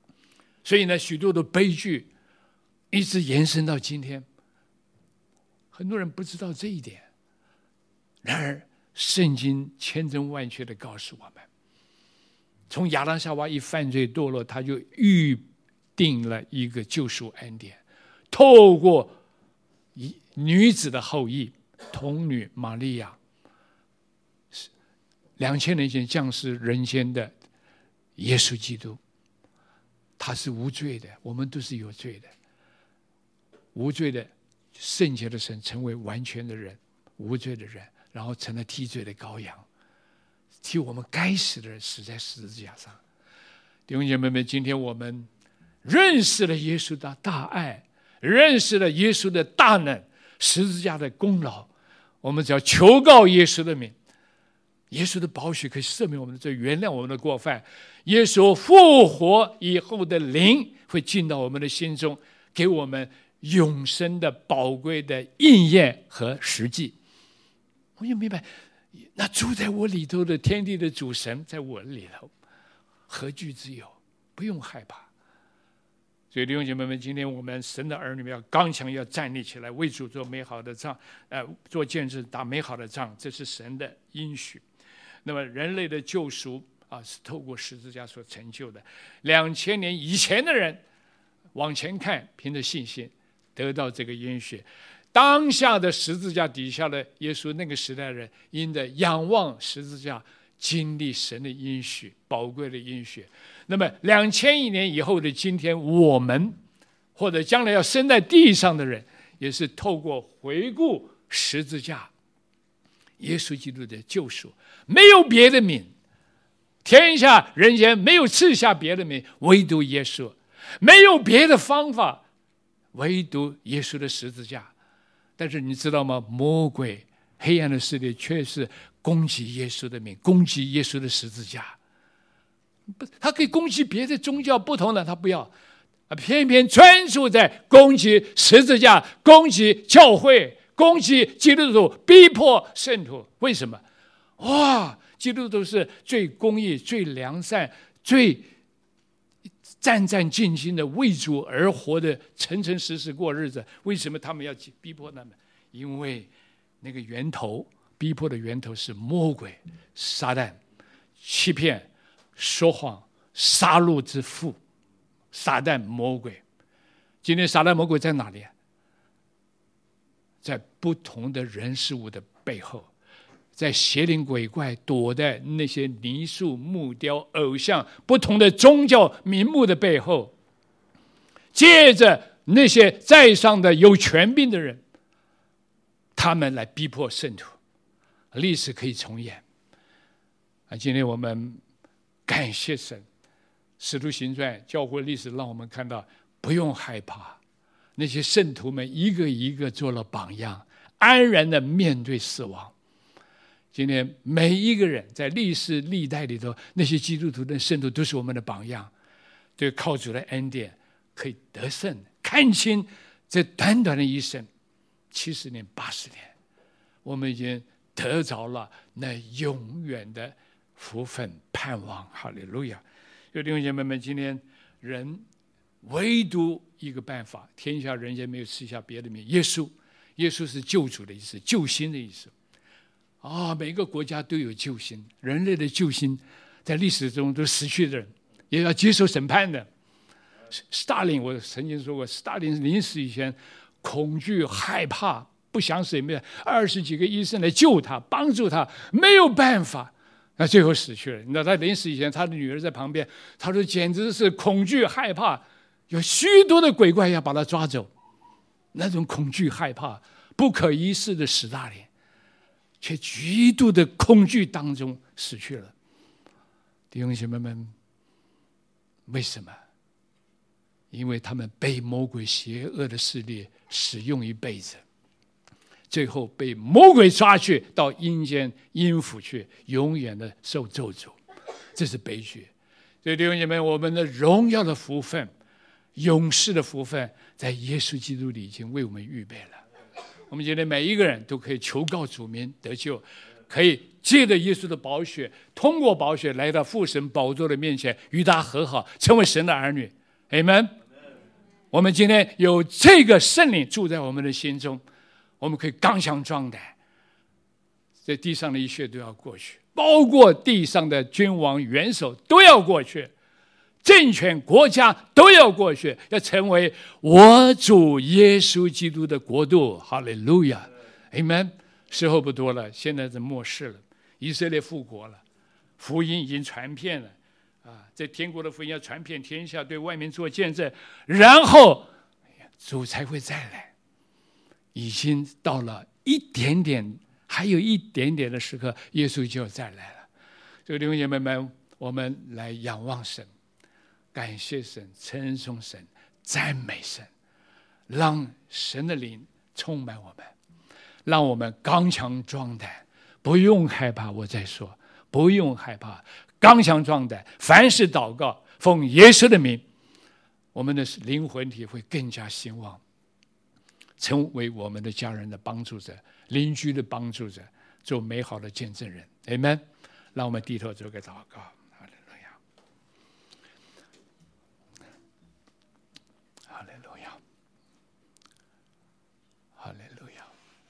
所以呢，许多的悲剧一直延伸到今天。 很多人不知道这一点。然而圣经千真万确的告诉我们，从亚当夏娃一犯罪堕落，他就预定了一个救赎恩典，透过女子的后裔童女玛利亚，两千年前降世人间的耶稣基督，他是无罪的，我们都是有罪的。无罪的圣洁的神成为完全的人，无罪的人，然后成了替罪的羔羊，替我们该死的人死在十字架上。弟兄姐妹们，今天我们认识了耶稣的大爱，认识了耶稣的大能，十字架的功劳，我们只要求告耶稣的名，耶稣的宝血可以赦免我们的罪，原谅我们的过犯。耶稣复活以后的灵会进到我们的心中，给我们永生的宝贵的应验和实际。我就明白，那住在我里头的天地的主神在我里头，何惧之有？不用害怕。所以弟兄姐妹们，今天我们神的儿女们要刚强，要站立起来，为主做美好的仗，呃，做见证，打美好的仗，这是神的应许。那么人类的救赎啊，是透过十字架所成就的。两千年以前的人往前看，凭着信心得到这个应许。当下的十字架底下的耶稣，那个时代的人因着仰望十字架，经历神的应许，宝贵的应许。那么两千亿年以后的今天，我们或者将来要生在地上的人，也是透过回顾十字架，耶稣基督的救赎，没有别的名，天下人间没有赐下别的名，唯独耶稣，没有别的方法，唯独耶稣的十字架。但是你知道吗？魔鬼黑暗的势力却是攻击耶稣的名，攻击耶稣的十字架。他可以攻击别的宗教不同的，他不要，偏偏专注在攻击十字架，攻击教会，攻击基督徒，逼迫圣徒。为什么？哇，基督徒是最公义、最良善、最战战兢兢的为主而活的，诚诚实实过日子。为什么他们要逼迫他们？因为那个源头，逼迫的源头是魔鬼、撒旦，欺骗、说谎、杀戮之父，撒旦魔鬼。今天撒旦魔鬼在哪里？在不同的人事物的背后，在邪灵鬼怪躲在那些泥塑、木雕、偶像、不同的宗教名目的背后，借着那些在上的有权柄的人，他们来逼迫圣徒。历史可以重演啊！今天我们感谢神，使徒行传教会历史让我们看到，不用害怕，那些圣徒们一个一个做了榜样，安然的面对死亡。今天每一个人在历史历代里头，那些基督徒的圣徒都是我们的榜样，对，靠主的恩典可以得胜，看清这短短的一生，七十年八十年，我们已经得着了那永远的福分盼望。哈利路亚！弟兄姐妹们，今天人唯独一个办法，天下人间没有赐下别的名，耶稣。耶稣是救主的意思，救星的意思啊！每个国家都有救星，人类的救星在历史中都死去的人，也要接受审判的。斯大林，我曾经说过，斯大林临死以前恐惧害怕，不想死，没有二十几个医生来救他，帮助他，没有办法，那最后死去了。你知道他临死以前，他的女儿在旁边，他说简直是恐惧害怕，有许多的鬼怪要把他抓走，那种恐惧害怕不可一世的史大林，却极度的恐惧当中死去了。弟兄姐妹们，为什么？因为他们被魔鬼邪恶的势力使用一辈子，最后被魔鬼抓去到阴间阴府去，永远的受咒诅，这是悲剧。所以弟兄姐妹，我们的荣耀的福分，永世的福分，在耶稣基督里已经为我们预备了。我们今天每一个人都可以求告主名得救，可以借着耶稣的宝血，通过宝血来到父神宝座的面前，与他和好，成为神的儿女。阿们。我们今天有这个圣灵住在我们的心中， 我们可以刚强壮胆，在地上的一切都要过去，包括地上的君王元首都要过去，政权国家都要过去，要成为我主耶稣基督的国度。哈利路亚 Amen。 时候不多了，现在是末世了，以色列复国了，福音已经传遍了啊！在天国的福音要传遍天下，对外面做见证，然后主才会再来。已经到了一点点，还有一点点的时刻，耶稣就再来了。所以弟兄姐妹们，我们来仰望神，感谢神，称颂神，赞美神，让神的灵充满我们，让我们刚强壮胆，不用害怕。我再说，不用害怕，刚强壮胆，凡事祷告，奉耶稣的名，我们的灵魂体会更加兴旺，成为我们的家人的帮助者，邻居的帮助者，做美好的见证人。 Amen。 让我们低头做个祷告。哈利路亚，哈利路亚，哈利路亚。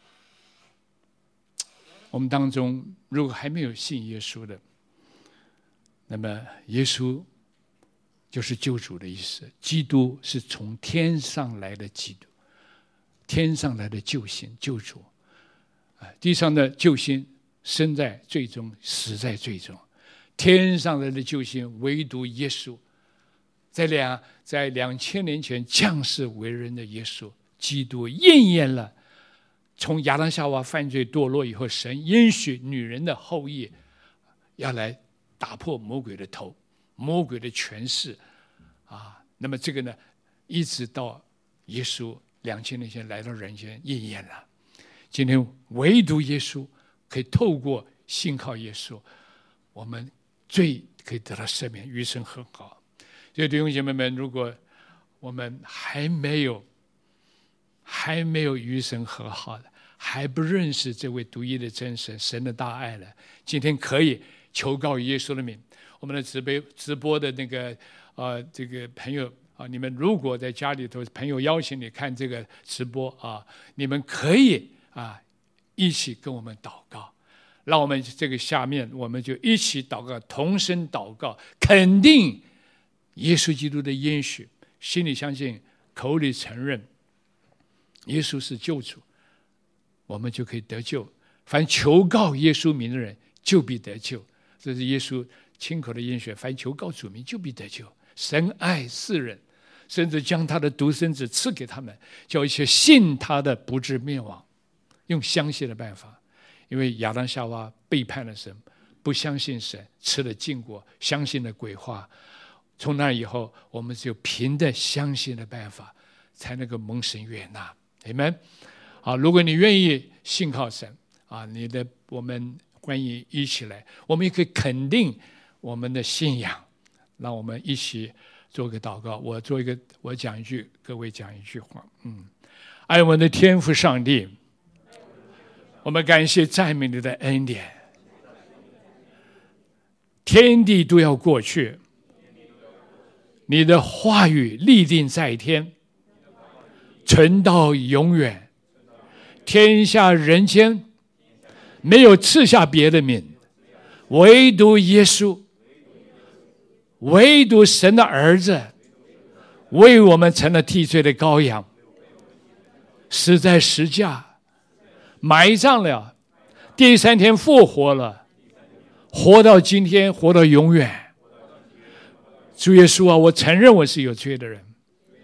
我们当中如果还没有信耶稣的，那么耶稣就是救主的意思，基督是从天上来的基督，天上来的救星救主，地上的救星生在罪中，死在罪中。天上来的救星唯独耶稣，在两在两千年前降世为人的耶稣基督，应验了从亚当夏娃犯罪堕落以后，神应许女人的后裔要来打破魔鬼的头，魔鬼的权势啊。那么这个呢，一直到耶稣两千年前来到人间应验了。今天唯独耶稣可以透过信靠耶稣，我们罪可以得到赦免，与神和好。所以弟兄姐妹们，如果我们还没有还没有与神和好的，还不认识这位独一的真神，神的大爱了，今天可以求告耶稣的名。我们的直播直播的那个呃这个朋友啊，你们如果在家里头，朋友邀请你看这个直播啊，你们可以啊一起跟我们祷告。让我们这个下面我们就一起祷告，同声祷告，肯定耶稣基督的应许，心里相信，口里承认耶稣是救主，我们就可以得救。凡求告耶稣名的人就必得救，这是耶稣亲口的应许，凡求告主名就必得救。神爱世人，甚至将他的独生子赐给他们，叫一切信他的不至灭亡。用相信的办法，因为亚当夏娃背叛了神，不相信神，吃了禁果，相信了鬼话。从那以后，我们只有凭着相信的办法，才能够蒙神悦纳。Amen。好，如果你愿意信靠神啊，你的我们欢迎一起来，我们也可以肯定我们的信仰。让我们一起做个祷告。我做一个，我讲一句，各位讲一句话。嗯，爱我们的天父上帝，我们感谢赞美你的恩典。天地都要过去，你的话语立定在天，存到永远。天下人间没有赐下别的名，唯独耶稣，唯独神的儿子，为我们成了替罪的羔羊，死在十架，埋葬了，第三天复活了，活到今天，活到永远。主耶稣啊，我承认我是有罪的人，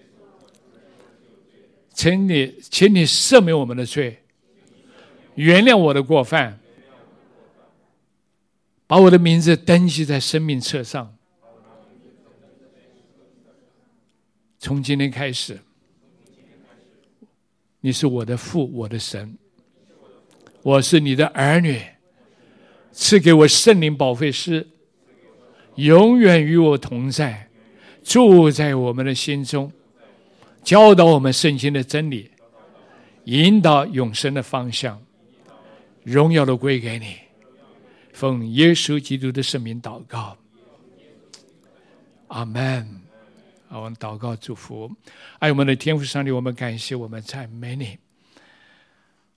请你请你赦免我们的罪，原谅我的过犯，把我的名字登记在生命册上。从今天开始，你是我的父，我的神，我是你的儿女，赐给我圣灵保惠师，永远与我同在，住在我们的心中，教导我们圣经的真理，引导永生的方向。荣耀都归给你，奉耶稣基督的圣名祷告，阿们。我们祷告祝福，爱我们的天父上帝，我们感谢，我们赞美你。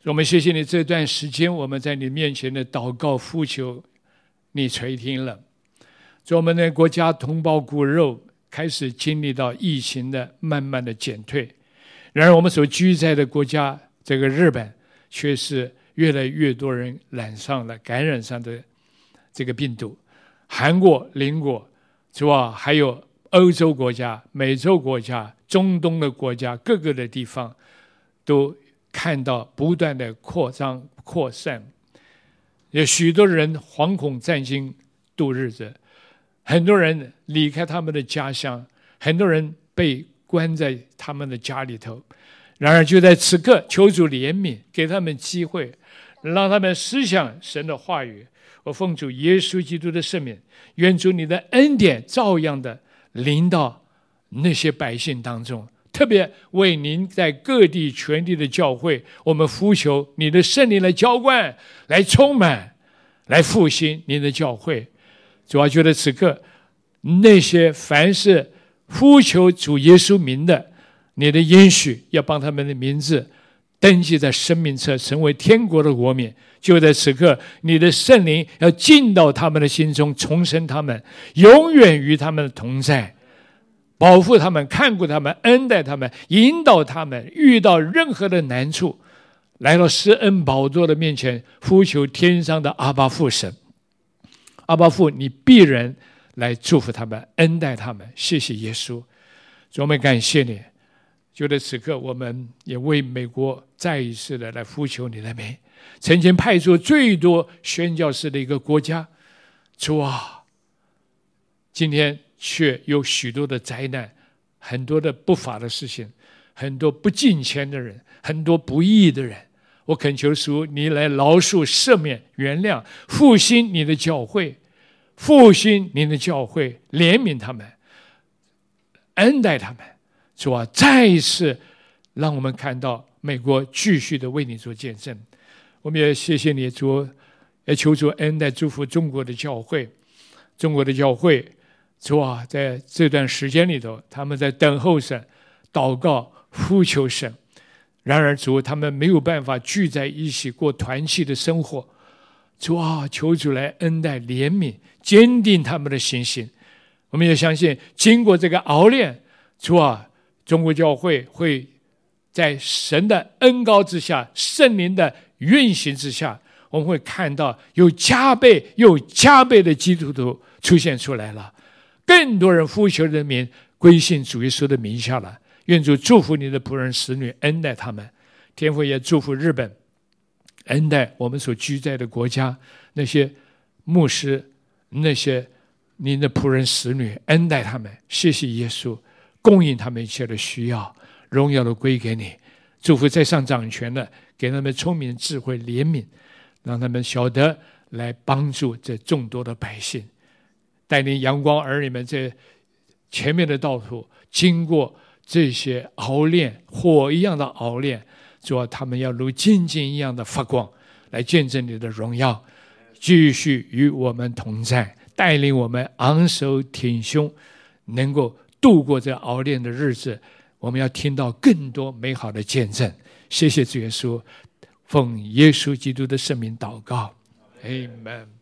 我们谢谢你，这段时间我们在你面前的祷告呼求，你垂听了。主，我们的国家同胞骨肉开始经历到疫情的慢慢的减退，然而我们所居在的国家这个日本却是越来越多人染上了感染上的这个病毒。韩国邻国是吧？还有欧洲国家、美洲国家、中东的国家，各个的地方都看到不断的扩张扩散，有许多人惶恐战惊度日子，很多人离开他们的家乡，很多人被关在他们的家里头。然而就在此刻，求主怜悯，给他们机会，让他们思想神的话语。我奉主耶稣基督的圣名，愿主你的恩典照样的临到那些百姓当中，特别为您在各地全地的教会，我们呼求你的圣灵来浇灌，来充满，来复兴您的教会。主啊，就在此刻，那些凡是呼求主耶稣名的，你的应许要帮他们的名字登记在生命册，成为天国的国民。就在此刻，你的圣灵要进到他们的心中，重生他们，永远与他们同在，保护他们，看顾他们，恩待他们，引导他们，遇到任何的难处，来到施恩宝座的面前，呼求天上的阿爸父神。阿爸父，你必然来祝福他们，恩待他们。谢谢耶稣，主，我们感谢你。就在此刻，我们也为美国再一次的来呼求你的名。曾经派出最多宣教士的一个国家，主啊，今天却有许多的灾难，很多的不法的事情，很多不敬虔的人，很多不义的人。我恳求主，你来饶恕、赦免、原谅，复兴你的教会，复兴你的教会，怜悯他们，恩待他们。主啊，再一次让我们看到美国继续的为你做见证。我们也谢谢你，主，也求主恩待祝福中国的教会。中国的教会，主啊，在这段时间里头，他们在等候神，祷告呼求神。然而主，他们没有办法聚在一起过团契的生活。主啊，求主来恩待怜悯，坚定他们的信心。我们也相信，经过这个熬炼，主啊，中国教会会在神的恩膏之下，圣灵的运行之下，我们会看到有加倍又加倍的基督徒出现出来了，更多人呼求人民归信主耶稣的名下了。愿主祝福你的仆人使女，恩待他们。天父也祝福日本，恩待我们所居在的国家，那些牧师，那些您的仆人使女，恩待他们。谢谢耶稣，供应他们一切的需要，荣耀都归给你。祝福在上掌权的，给他们聪明、智慧、怜悯，让他们晓得来帮助这众多的百姓，带领阳光儿女们在前面的道路，经过这些熬炼，火一样的熬炼，主啊，他们要如金金一样的发光，来见证你的荣耀，继续与我们同在，带领我们昂首挺胸，能够度过这熬炼的日子。我们要听到更多美好的见证。谢谢主耶稣，奉耶稣基督的圣名祷告， Amen。